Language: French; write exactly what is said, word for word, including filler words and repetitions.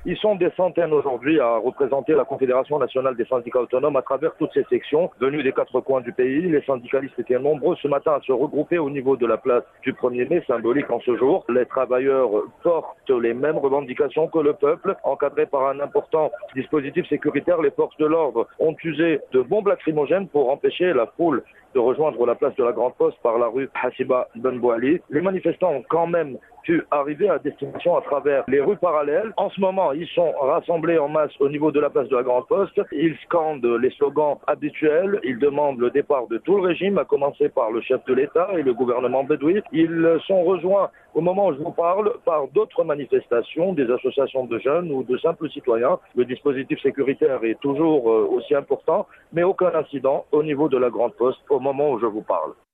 Ils sont des centaines aujourd'hui à représenter la Confédération nationale des syndicats autonomes à travers toutes ces sections venus des quatre coins du pays. Les syndicalistes étaient nombreux ce matin à se regrouper au niveau de la place du premier mai, symbolique en ce jour. Les travailleurs portent les mêmes revendications que le peuple. Encadrés par un important dispositif sécuritaire, les forces de l'ordre ont usé de bombes lacrymogènes pour empêcher la foule de rejoindre la place de la Grande Poste par la rue Hassiba Ben Bouali. Les manifestants ont quand même pu arriver à destination à travers les rues parallèles. En ce moment, ils sont rassemblés en masse au niveau de la place de la Grande Poste. Ils scandent les slogans habituels. Ils demandent le départ de tout le régime, à commencer par le chef de l'État et le gouvernement bédoui. Ils sont rejoints au moment où je vous parle par d'autres manifestations, des associations de jeunes ou de simples citoyens. Le dispositif sécuritaire est toujours aussi important, mais aucun incident au niveau de la Grande Poste au moment où je vous parle.